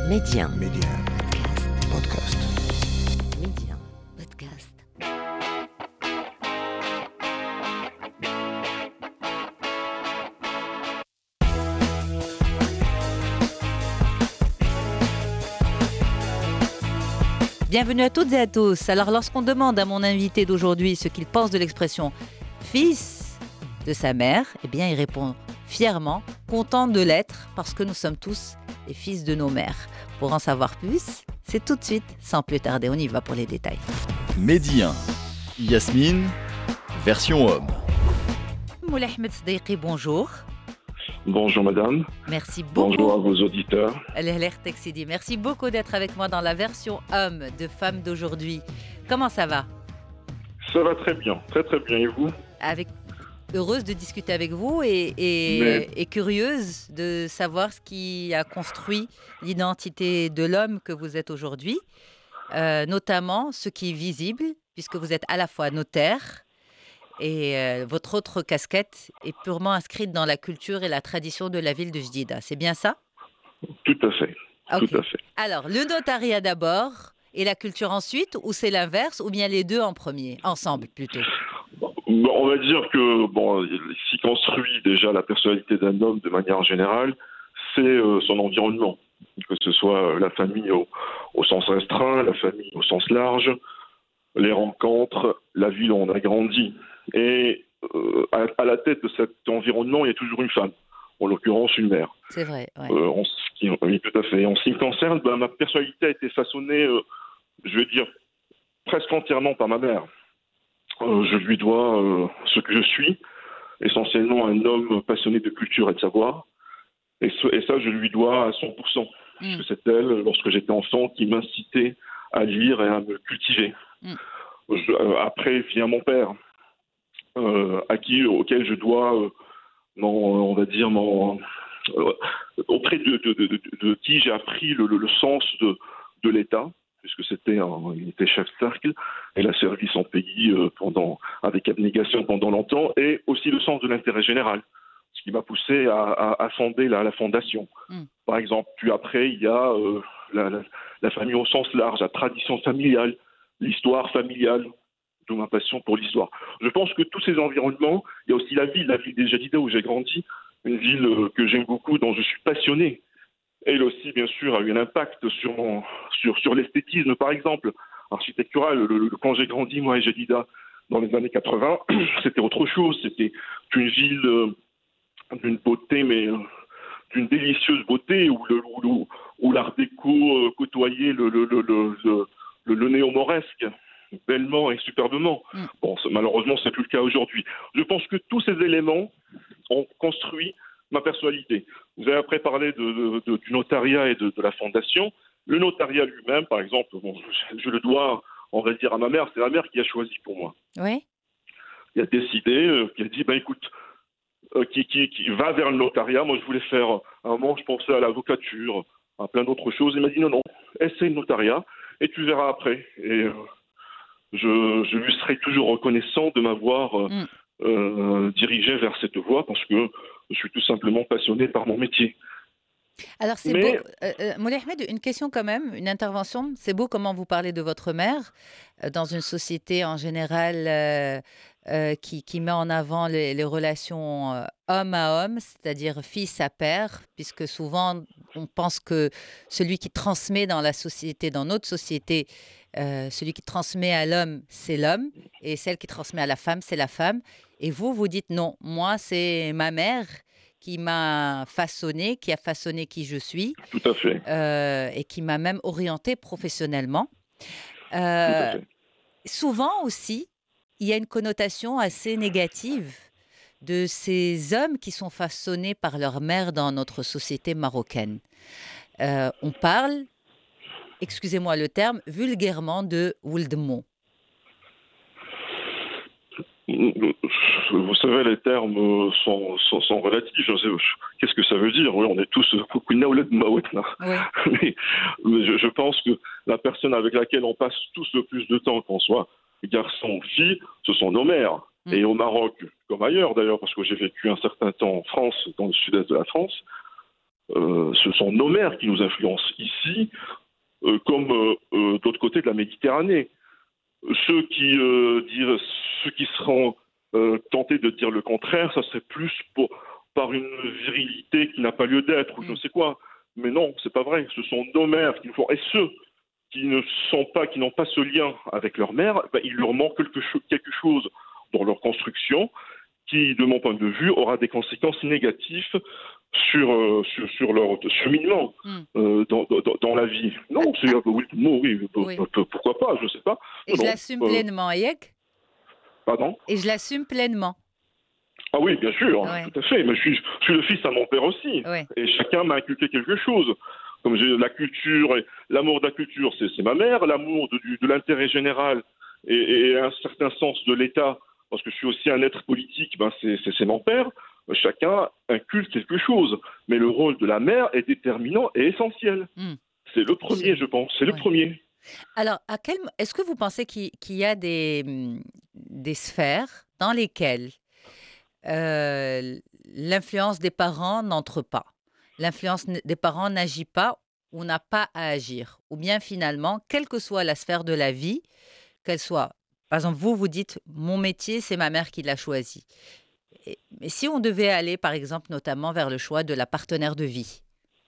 Médien. Podcast. Médien. Podcast. Bienvenue à toutes et à tous. Alors, lorsqu'on demande à mon invité d'aujourd'hui ce qu'il pense de l'expression « fils de sa mère », eh bien, il répond fièrement, content de l'être, parce que nous sommes tous les fils de nos mères. Pour en savoir plus, c'est tout de suite, sans plus tarder, on y va pour les détails. Médien, Yasmine, version homme. Moulay Ahmed Sdeiki, bonjour. Bonjour madame. Merci beaucoup. Bonjour à vos auditeurs. Merci beaucoup d'être avec moi dans la version homme de Femmes d'aujourd'hui. Comment ça va ? Ça va très bien, très très bien. Et vous ? Heureuse de discuter avec vous et curieuse de savoir ce qui a construit l'identité de l'homme que vous êtes aujourd'hui, notamment ce qui est visible, puisque vous êtes à la fois notaire et votre autre casquette est purement inscrite dans la culture et la tradition de la ville de Jdida. C'est bien ça ? Tout à fait, Okay. tout à fait. Alors, le notariat d'abord et la culture ensuite, ou c'est l'inverse, ou bien les deux en premier, ensemble plutôt ? On va dire que s'y construit déjà la personnalité d'un homme de manière générale, c'est son environnement, que ce soit la famille au sens restreint, la famille au sens large, les rencontres, la ville où on a grandi. Et à la tête de cet environnement, il y a toujours une femme, en l'occurrence une mère. C'est vrai, ouais. Oui, tout à fait. En ce qui me concerne, ma personnalité a été façonnée, je vais dire, presque entièrement par ma mère. Je lui dois ce que je suis, essentiellement un homme passionné de culture et de savoir. Et ça, je lui dois à 100%. Parce que c'est elle, lorsque j'étais enfant, qui m'incitait à lire et à me cultiver. Après vient mon père, auquel je dois, auprès de qui j'ai appris le sens de l'État, puisque il était chef de cercle, et a servi son pays avec abnégation pendant longtemps, et aussi le sens de l'intérêt général, ce qui m'a poussé à fonder la fondation. Par exemple, puis après, il y a la famille au sens large, la tradition familiale, l'histoire familiale, d'où ma passion pour l'histoire. Je pense que tous ces environnements, il y a aussi la ville des Jdida où j'ai grandi, une ville que j'aime beaucoup, dont je suis passionné. Elle aussi, bien sûr, a eu un impact sur l'esthétisme, par exemple, architectural. Quand j'ai grandi, moi, à Jdida, dans les années 80, c'était autre chose. C'était une ville d'une beauté, mais d'une délicieuse beauté, où l'art déco côtoyait le néo-mauresque, bellement et superbement. Malheureusement, c'est plus le cas aujourd'hui. Je pense que tous ces éléments ont construit ma personnalité. Vous avez après parlé du notariat et de la fondation. Le notariat lui-même, par exemple, je le dois, on va dire, à ma mère. C'est la mère qui a choisi pour moi. Oui. Qui a décidé, qui a dit, écoute, qui va vers le notariat. Moi, je voulais faire, à un moment, je pensais à l'avocature, à plein d'autres choses. Il m'a dit, non, essaie le notariat et tu verras après. Et je lui serai toujours reconnaissant de m'avoir dirigé vers cette voie, parce que je suis tout simplement passionné par mon métier. Alors, c'est beau. Moulay Ahmed, une question quand même, une intervention. C'est beau comment vous parlez de votre mère dans une société en général qui met en avant les relations homme à homme, c'est-à-dire fils à père, puisque souvent on pense que celui qui transmet dans la société, dans notre société, celui qui transmet à l'homme, c'est l'homme, et celle qui transmet à la femme, c'est la femme. Et vous dites non, moi c'est ma mère qui m'a façonné, qui a façonné qui je suis. Tout à fait. Et qui m'a même orientée professionnellement. Tout à fait. Souvent aussi, il y a une connotation assez négative de ces hommes qui sont façonnés par leur mère dans notre société marocaine. On parle, excusez-moi le terme, vulgairement de Wuldmo. Vous savez, les termes sont relatifs. Qu'est-ce que ça veut dire ? Oui, on est tous Koukouna ou Ledmaouetna. Mais je pense que la personne avec laquelle on passe tous le plus de temps, qu'on soit garçon ou fille, ce sont nos mères. Et au Maroc, comme ailleurs d'ailleurs, parce que j'ai vécu un certain temps en France, dans le sud-est de la France, Ce sont nos mères qui nous influencent ici, comme de l'autre côté de la Méditerranée. Ceux qui, ceux qui seront tentés de dire le contraire, ça serait plus par une virilité qui n'a pas lieu d'être, ou je ne sais quoi. Mais non, c'est pas vrai. Ce sont nos mères qui nous font. Et ceux qui qui n'ont pas ce lien avec leur mère, ben, il leur manque quelque chose dans leur construction qui, de mon point de vue, aura des conséquences négatives sur leur cheminement dans la vie. Non, c'est oui, pourquoi pas, je ne sais pas. Et je l'assume pleinement, Hayek. Pardon ? Et je l'assume pleinement. Ah oui, bien sûr, tout à fait. Mais je suis le fils à mon père aussi. Ouais. Et chacun m'a inculqué quelque chose. Comme j'ai la culture, et l'amour de la culture, c'est ma mère. L'amour de l'intérêt général et un certain sens de l'État, parce que je suis aussi un être politique, ben c'est mon père. Chacun inculque quelque chose. Mais le rôle de la mère est déterminant et essentiel. C'est le premier, je pense. C'est le premier. Alors, est-ce que vous pensez qu'il y a des sphères dans lesquelles l'influence des parents n'entre pas, l'influence des parents n'agit pas ou n'a pas à agir, ou bien finalement, quelle que soit la sphère de la vie, qu'elle soit, par exemple, vous dites, mon métier, c'est ma mère qui l'a choisi. Mais si on devait aller, par exemple, notamment vers le choix de la partenaire de vie,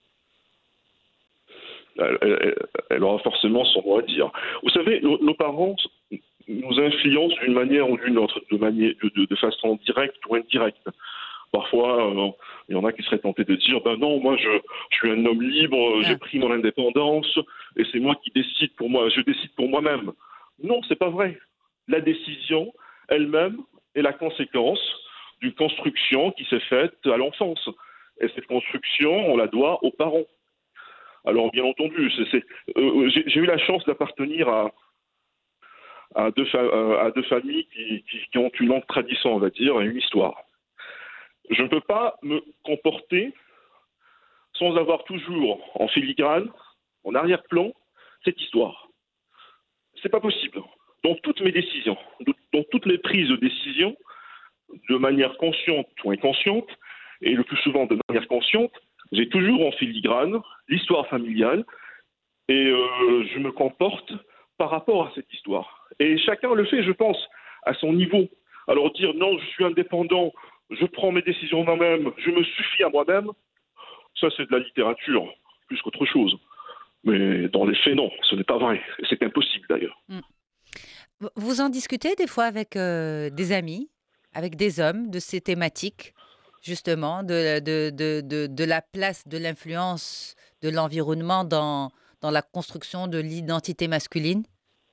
elle aura forcément son mot à dire. Vous savez, nos parents nous influencent d'une manière ou d'une autre, de façon directe ou indirecte. Parfois, il y en a qui seraient tentés de dire ben non, moi je suis un homme libre, j'ai pris mon indépendance et c'est moi qui décide pour moi, je décide pour moi-même. Non, c'est pas vrai. La décision elle-même est la conséquence d'une construction qui s'est faite à l'enfance. Et cette construction, on la doit aux parents. Alors, bien entendu, j'ai eu la chance d'appartenir à deux familles qui ont une longue tradition, on va dire, et une histoire. Je ne peux pas me comporter sans avoir toujours en filigrane, en arrière-plan, cette histoire. C'est pas possible. Dans toutes mes décisions, dans toutes mes prises de décision, de manière consciente ou inconsciente, et le plus souvent de manière consciente, j'ai toujours en filigrane l'histoire familiale et je me comporte par rapport à cette histoire. Et chacun le fait, je pense, à son niveau. Alors dire non, je suis indépendant, je prends mes décisions moi-même, je me suffis à moi-même, ça c'est de la littérature plus qu'autre chose. Mais dans les faits, non, ce n'est pas vrai. Et c'est impossible d'ailleurs. Vous en discutez des fois avec des amis, avec des hommes de ces thématiques, justement, de la place de l'influence de l'environnement dans la construction de l'identité masculine?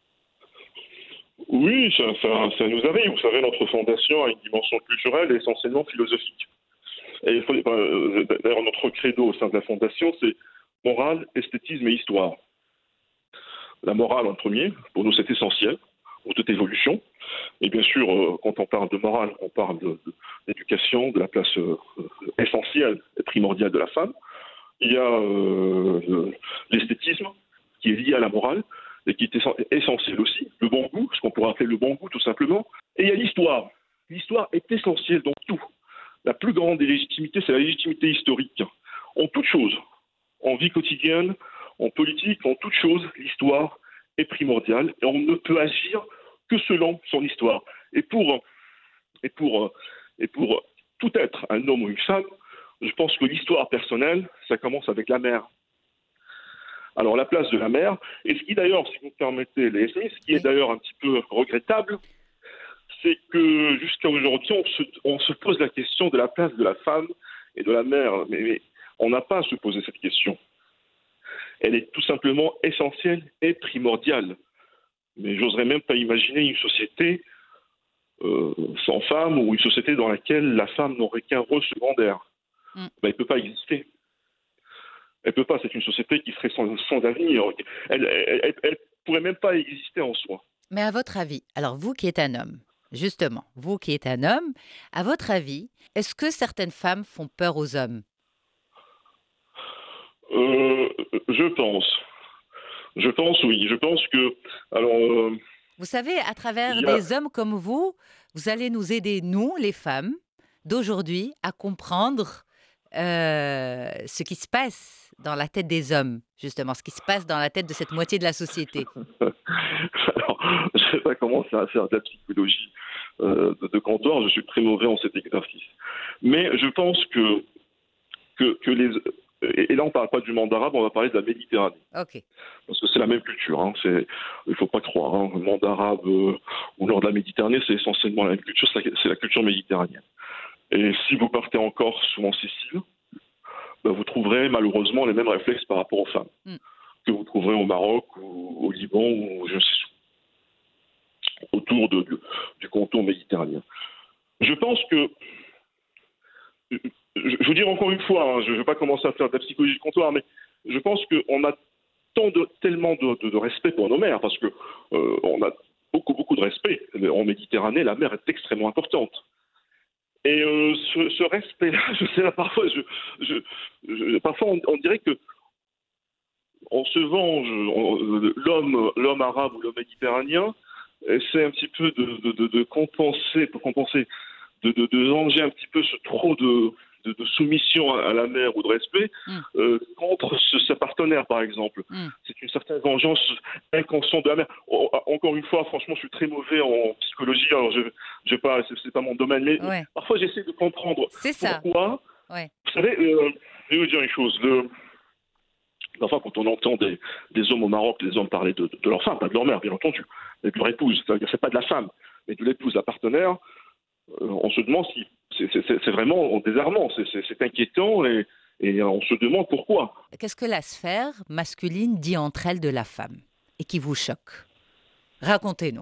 Oui, ça nous arrive. Vous savez, notre fondation a une dimension culturelle et essentiellement philosophique. Et d'ailleurs, notre credo au sein de la fondation, c'est morale, esthétisme et histoire. La morale en premier, pour nous c'est essentiel, pour toute évolution. Et bien sûr, quand on parle de morale, on parle d'éducation, de la place essentielle et primordiale de la femme. Il y a l'esthétisme qui est lié à la morale et qui est essentiel aussi. Le bon goût, ce qu'on pourrait appeler le bon goût tout simplement. Et il y a l'histoire. L'histoire est essentielle dans tout. La plus grande des légitimités, c'est la légitimité historique. En toute chose, en vie quotidienne, en politique, en toute chose, l'histoire est primordiale et on ne peut agir que selon son histoire. Et pour tout être, un homme ou une femme, je pense que l'histoire personnelle, ça commence avec la mère. Alors la place de la mère, et ce qui d'ailleurs, si vous me permettez, les SMI, ce qui est d'ailleurs un petit peu regrettable, c'est que jusqu'à aujourd'hui, on se pose la question de la place de la femme et de la mère. Mais on n'a pas à se poser cette question. Elle est tout simplement essentielle et primordiale. Mais j'oserais même pas imaginer une société sans femme ou une société dans laquelle la femme n'aurait qu'un rôle secondaire. Elle ne peut pas exister. Elle peut pas, c'est une société qui serait sans avenir. Elle pourrait même pas exister en soi. Mais à votre avis, alors vous qui êtes un homme, justement, vous qui êtes un homme, à votre avis, est-ce que certaines femmes font peur aux hommes? Je pense, oui. Je pense que, alors... vous savez, à travers des hommes comme vous allez nous aider, nous, les femmes, d'aujourd'hui, à comprendre ce qui se passe dans la tête des hommes, justement, ce qui se passe dans la tête de cette moitié de la société? Alors, je ne vais pas commencer à faire de la psychologie de comptoir, je suis très mauvais en cet exercice. Mais je pense que les... Et là, on ne parle pas du monde arabe, on va parler de la Méditerranée. Ok. Parce que c'est la même culture. Hein. Il ne faut pas croire. Hein. Le monde arabe au nord de la Méditerranée, c'est essentiellement la même culture, c'est la culture méditerranéenne. Et si vous partez en Corse ou en Sicile, ben, vous trouverez malheureusement les mêmes réflexes par rapport aux femmes que vous trouverez au Maroc ou au Liban ou je sais où, autour du contour méditerranéen. Je pense que, je vous dis encore une fois, hein, je ne vais pas commencer à faire de la psychologie de comptoir, mais je pense qu'on a tellement de respect pour nos mers, parce que on a beaucoup de respect. En Méditerranée, la mer est extrêmement importante. Et ce respect-là, je sais là, parfois, parfois on dirait que on se venge, l'homme arabe ou l'homme méditerranéen essaie un petit peu de compenser, de venger un petit peu ce trop de soumission à la mer ou de respect contre sa partenaire, par exemple. C'est une certaine vengeance inconsciente de la mer. Encore une fois, franchement, je suis très mauvais en psychologie, alors c'est pas mon domaine, mais parfois j'essaie de comprendre pourquoi. Ouais. Vous savez, je vais vous dire une chose. Enfin, quand on entend des hommes au Maroc, des hommes parler de leur femme, pas de leur mère, bien entendu, mais de leur épouse, c'est pas de la femme, mais de l'épouse, la partenaire, on se demande si c'est vraiment désarmant, c'est inquiétant et on se demande pourquoi. Qu'est-ce que la sphère masculine dit entre elles de la femme et qui vous choque? Racontez-nous.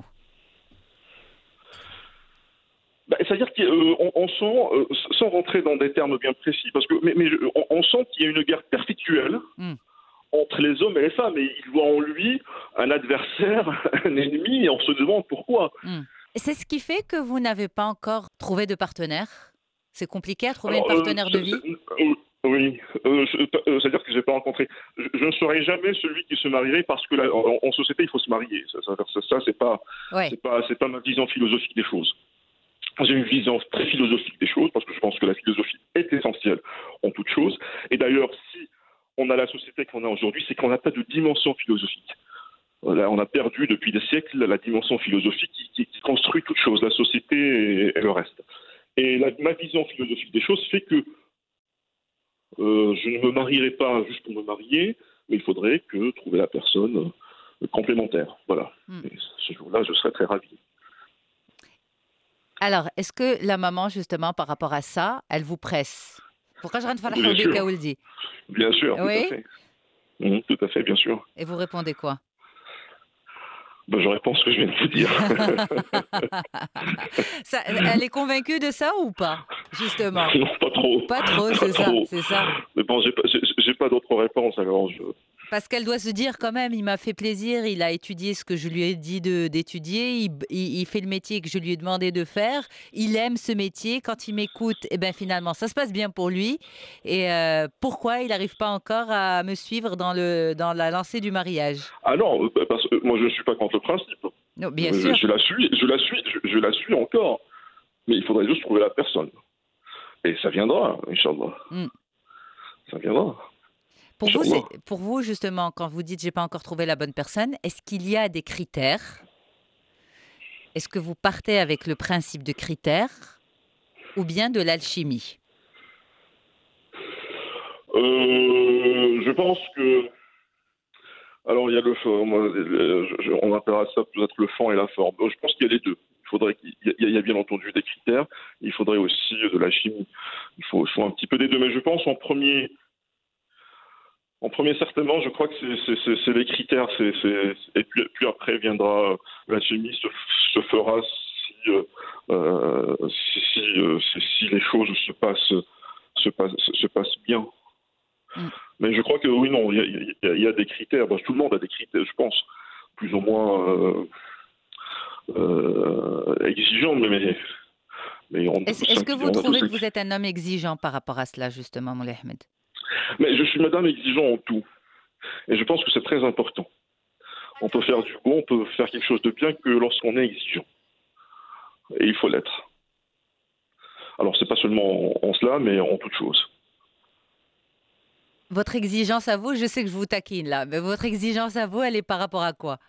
C'est-à-dire qu'on sent, sans rentrer dans des termes bien précis, parce que on sent qu'il y a une guerre perpétuelle entre les hommes et les femmes, et ils voient en lui un adversaire, un ennemi, et on se demande pourquoi. C'est ce qui fait que vous n'avez pas encore trouvé de partenaire? C'est compliqué à trouver une partenaire de vie? Oui, c'est-à-dire que je n'ai pas rencontré. Je ne serai jamais celui qui se marierait parce que en société, il faut se marier. Ça c'est pas ma vision philosophique des choses. J'ai une vision très philosophique des choses parce que je pense que la philosophie est essentielle en toute chose. Et d'ailleurs, si on a la société qu'on a aujourd'hui, c'est qu'on n'a pas de dimension philosophique. Là, on a perdu depuis des siècles la dimension philosophique qui construit toute chose, la société et le reste. Et ma vision philosophique des choses fait que je ne me marierai pas juste pour me marier, mais il faudrait trouver la personne complémentaire. Voilà. Et ce jour-là, je serai très ravi. Alors, est-ce que la maman, justement, par rapport à ça, elle vous presse? Pourquoi je rentre faire Bien sûr. Bien sûr, oui? Tout à fait, bien sûr. Et vous répondez quoi? Je réponds ce que je viens de vous dire. Elle est convaincue de ça ou pas, justement? Non, pas trop. Pas trop, c'est ça. Mais bon, j'ai pas d'autres réponses, alors Parce qu'elle doit se dire quand même, il m'a fait plaisir, il a étudié ce que je lui ai dit d'étudier, il fait le métier que je lui ai demandé de faire, il aime ce métier, quand il m'écoute, et ben finalement ça se passe bien pour lui. Et pourquoi il n'arrive pas encore à me suivre dans la lancée du mariage? Ah non, parce que moi je ne suis pas contre le principe. Non, bien sûr. Je la suis encore. Mais il faudrait juste trouver la personne. Et ça viendra, Inch'Allah. Ça viendra. Pour vous, justement, quand vous dites « j'ai pas encore trouvé la bonne personne », est-ce qu'il y a des critères? Est-ce que vous partez avec le principe de critères ou bien de l'alchimie? Je pense que... Alors, il y a on appellera ça peut-être le fond et la forme. Je pense qu'il y a les deux. Il y a bien entendu des critères. Il faudrait aussi de la chimie. Il faut un petit peu des deux. Mais je pense en premier, certainement, je crois que c'est les critères. Et puis après viendra la chimie se fera si les choses se passent bien. Mais je crois que oui, non, il y a des critères. Tout le monde a des critères, je pense, plus ou moins exigeants. Est-ce que vous trouvez que vous êtes un homme exigeant par rapport à cela, justement, Moulay Ahmed? Mais je suis madame exigeant en tout. Et je pense que c'est très important. On peut faire du bon, on peut faire quelque chose de bien que lorsqu'on est exigeant. Et il faut l'être. Alors, c'est pas seulement en cela, mais en toute chose. Votre exigence à vous, je sais que je vous taquine là, mais votre exigence à vous, elle est par rapport à quoi?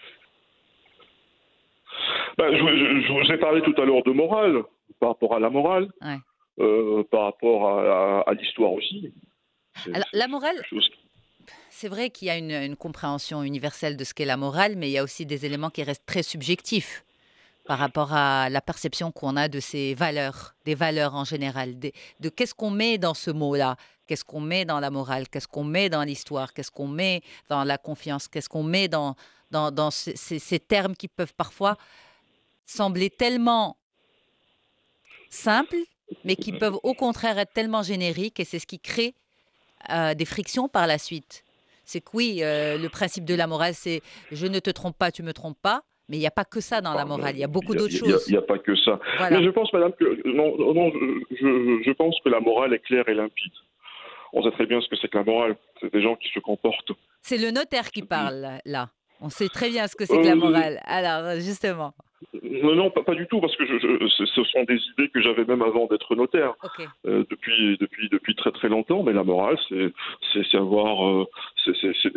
Je vous ai parlé tout à l'heure de morale, par rapport à la morale, Ouais. par rapport à l'histoire aussi. Alors, la morale, Quelque chose. c'est vrai qu'il y a une compréhension universelle de ce qu'est la morale, mais il y a aussi des éléments qui restent très subjectifs par rapport à la perception qu'on a de ces valeurs, des valeurs en général, de qu'est-ce qu'on met dans ce mot-là, qu'est-ce qu'on met dans la morale, qu'est-ce qu'on met dans l'histoire, qu'est-ce qu'on met dans la confiance, qu'est-ce qu'on met dans ces termes qui peuvent parfois sembler tellement simples, mais qui peuvent au contraire être tellement génériques, et c'est ce qui crée des frictions par la suite. C'est que oui, le principe de la morale, c'est je ne te trompe pas, tu me trompes pas, mais il n'y a pas que ça dans la morale, il y a beaucoup d'autres choses. Il n'y a pas que ça. Voilà. Mais je pense, madame, que non, je pense que la morale est claire et limpide. On sait très bien ce que c'est que la morale. C'est des gens qui se comportent. C'est le notaire qui parle là. On sait très bien ce que c'est que la morale. Alors, justement. Non, pas du tout, parce que ce sont des idées que j'avais même avant d'être notaire, Ok. depuis très très longtemps. Mais la morale, c'est savoir, c'est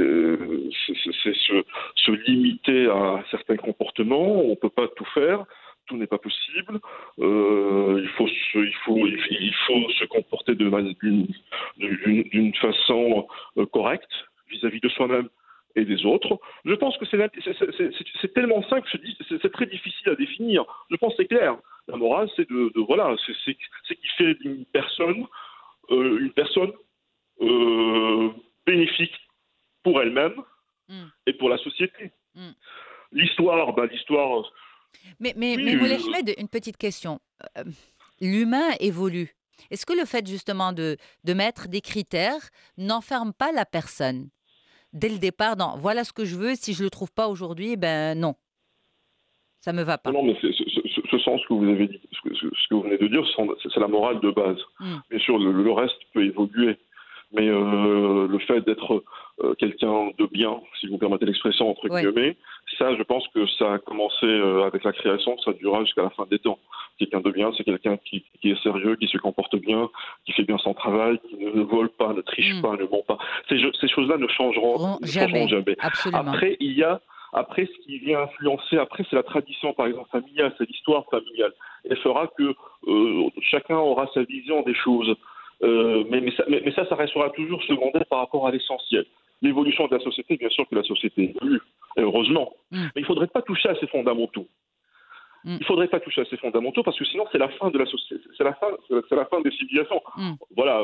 se limiter à certains comportements. On peut pas tout faire. Tout n'est pas possible. Il faut se comporter d'une façon correcte vis-à-vis de soi-même et des autres. Je pense que c'est tellement simple, c'est très difficile à définir. Je pense que c'est clair. La morale, c'est c'est qui fait d'une personne une personne bénéfique pour elle-même et pour la société. Mm. L'histoire. Mais Oui, Moulay Ahmed, une petite question. L'humain évolue. Est-ce que le fait justement de mettre des critères n'enferme pas la personne dès le départ dans voilà ce que je veux, si je ne le trouve pas aujourd'hui, ben non, ça ne me va pas. Non, mais ce sens que vous avez dit, ce que vous venez de dire, c'est la morale de base. Bien sûr, le reste peut évoluer. Mais le fait d'être quelqu'un de bien, si vous permettez l'expression entre guillemets, ça, je pense que ça a commencé avec la création, ça durera jusqu'à la fin des temps. Quelqu'un de bien, c'est quelqu'un qui est sérieux, qui se comporte bien, qui fait bien son travail, qui ne vole pas, ne triche pas, ne ment pas. Ces choses-là ne changeront jamais. Absolument. Après, ce qui vient influencer, c'est la tradition, par exemple, familiale, c'est l'histoire familiale. Elle fera que chacun aura sa vision des choses. Mais ça restera toujours secondaire par rapport à l'essentiel. L'évolution de la société, bien sûr que la société évolue, heureusement. Mais il ne faudrait pas toucher à ces fondamentaux. Il ne faudrait pas toucher à ces fondamentaux parce que sinon c'est la fin de la société, c'est la fin des civilisations. Voilà.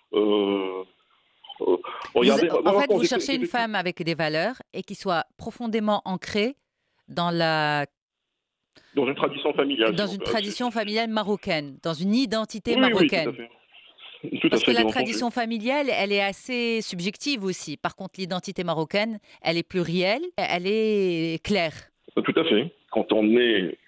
Regardez. En fait, vous cherchez une femme avec des valeurs et qui soit profondément ancrée dans une tradition familiale. Dans une tradition familiale marocaine, dans une identité oui, marocaine. Oui, tout à fait. Parce que la tradition familiale, elle est assez subjective aussi. Par contre, l'identité marocaine, elle est plurielle, elle est claire. Tout à fait. Quand on est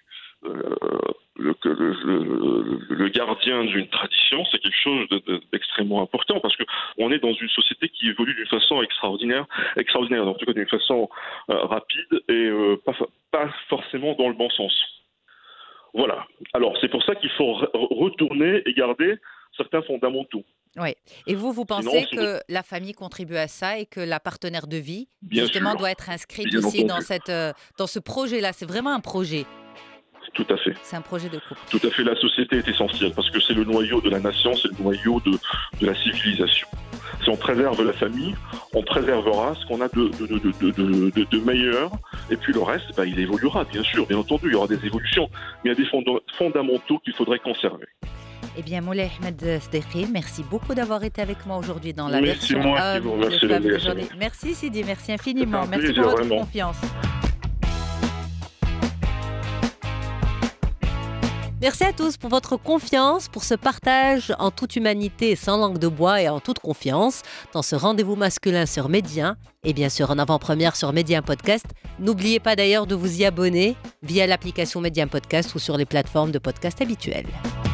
le gardien d'une tradition, c'est quelque chose d'extrêmement important parce qu'on est dans une société qui évolue d'une façon extraordinaire, en tout cas d'une façon rapide et pas forcément dans le bon sens. Voilà. Alors, c'est pour ça qu'il faut retourner et garder certains fondamentaux. Oui. Et vous pensez que la famille contribue à ça et que la partenaire de vie, justement, doit être inscrite aussi dans ce projet-là. C'est vraiment un projet. Tout à fait. C'est un projet de couple. Tout à fait. La société est essentielle parce que c'est le noyau de la nation, c'est le noyau de la civilisation. Si on préserve la famille, on préservera ce qu'on a de meilleur. Et puis le reste, il évoluera, bien sûr. Bien entendu, il y aura des évolutions. Mais il y a des fondamentaux qu'il faudrait conserver. Eh bien, Moulay Ahmed Sdeqi, merci beaucoup d'avoir été avec moi aujourd'hui dans la version Merci moi qui vous remercie. Merci Sidi, merci infiniment. Merci plaisir, pour votre vraiment. confiance. Merci à tous pour votre confiance, pour ce partage en toute humanité et sans langue de bois et en toute confiance dans ce rendez-vous masculin sur Média et bien sûr en avant-première sur Média Podcast. N'oubliez pas d'ailleurs de vous y abonner via l'application Média Podcast ou sur les plateformes de podcast habituelles.